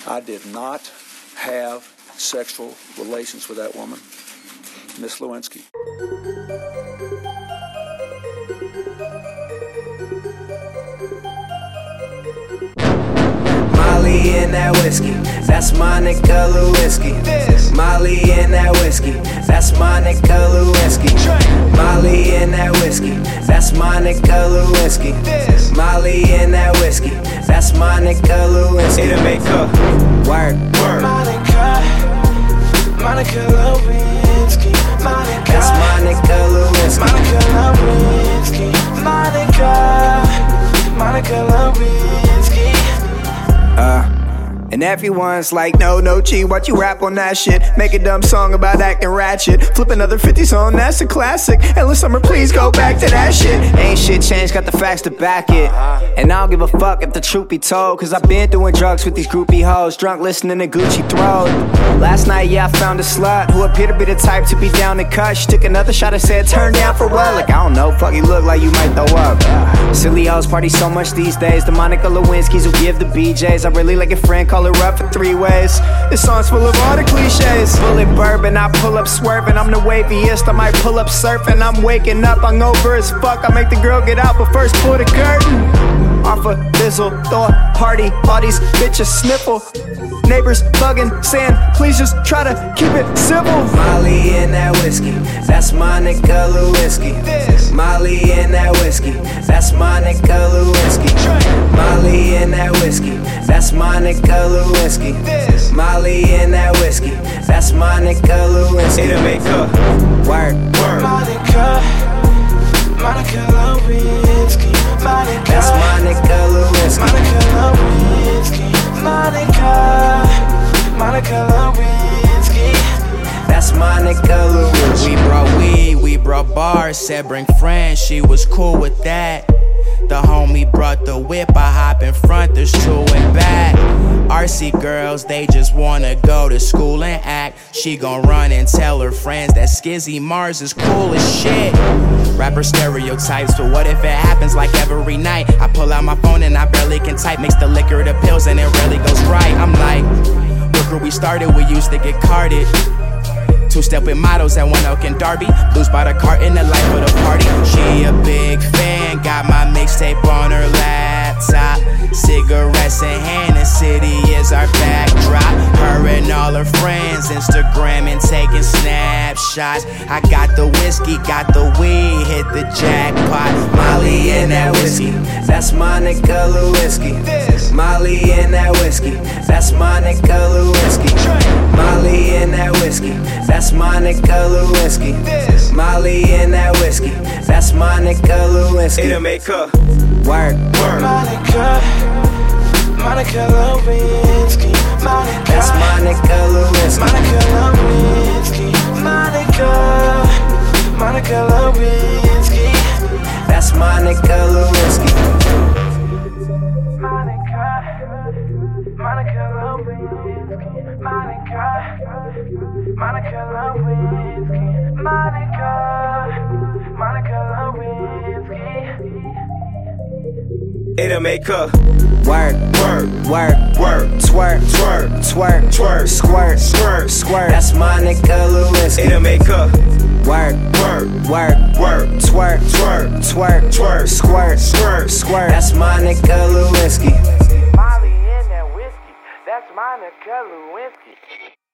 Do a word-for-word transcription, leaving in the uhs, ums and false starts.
I did not have sexual relations with that woman, Miss Lewinsky. Molly in that whiskey, that's my nigga Lewinsky. Molly in that whiskey, that's my nigga Lewinsky. Molly in that whiskey, that's my nigga Lewinsky. Molly in that whiskey, that's my nigga Lewinsky. It'll make up. Word, word. Monica, Monica Lewinsky. Monica, that's my nigga Lewinsky. Monica Lewinsky. Monica, Monica Lewinsky. Uh, and everyone's like, no, no, G, why'd you rap on that shit? Make a dumb song about acting ratchet. Flip another fifties on, that's a classic. Endless summer, please go back to that shit. Ain't shit changed, got the facts to back it. And I don't give a fuck if the truth be told, cause I've been doing drugs with these groupie hoes, drunk listening to Gucci Throat. Last night, yeah, I found a slut who appeared to be the type to be down to cut. She took another shot and said, turn down for what? Like, I don't know, fuck, you look like you might throw up. Silly hoes party so much these days. The Monica Lewinskys who give the B Js. I really like a friend, call her up for three ways. This song's full of all the cliches. Bullet bourbon, I pull up swerving. I'm the waviest, I might pull up surfing. I'm waking up, I'm over as fuck. I make the girl get out, but first pull the curtain. Off a bizzle, throw a party, all these bitches sniffle. Neighbors bugging, saying, please just try to keep it civil. Molly in that whiskey, that's my nigga Lewinsky. Molly in that whiskey, that's my nigga Lewinsky. Molly in that whiskey, that's my nigga Lewinsky. Molly in that whiskey, that's my nigga Lewinsky. It'll make up. Word, word. Monica, Monica Lewinsky. Monica, that's my nigga Lewinsky. Monica Lewinsky. Monica, Monica Lewinsky. That's my nigga Lewinsky. We brought weed, we brought bars, said bring friends, she was cool with that. The homie brought the whip, I hop in front, there's true and bad. R C girls, they just wanna go to school and act. She gon' run and tell her friends that Skizzy Mars is cool as shit. Rapper stereotypes, but what if it happens like every night? I pull out my phone and I barely can type. Mix the liquor, the pills, and it rarely goes right. I'm like, look where we started, we used to get carded. Two-step with models at One Oak and Derby. Blues by the cart in the life of the party. She a big fan, got my mixtape on her laptop. Cigarettes in hand, the city is our backdrop. Her and all her friends Instagramming, taking snapshots. I got the whiskey, got the weed, hit the jackpot. Molly in that whiskey, that's my nigga Lewinsky. Molly in that whiskey, that's my nigga Lewinsky. Molly in that whiskey, that's my nigga Lewinsky. Molly in that whiskey, that's my nigga Lewinsky. It'll make up. Word, word. Monica, Monica Lewinsky. Monica, that's my nigga Lewinsky. Monica Lewinsky. Monica, Monica Lewinsky. That's my nigga Lewinsky. Monica, Monica Lewinsky. Monica, Monica Lewinsky. Monica, Monica Lewinsky. It'll make up. Word, Word, word, word. twerk, Twerk, twerk, twerk. squirt, Squirt, squirt. That's my nigga Lewinsky. It'll make up. Word, Word, word, word. twerk, Twerk, twerk, twerk. squirt, Squirt, squirt. That's my nigga Lewinsky. Molly in that whiskey, that's my nigga Lewinsky.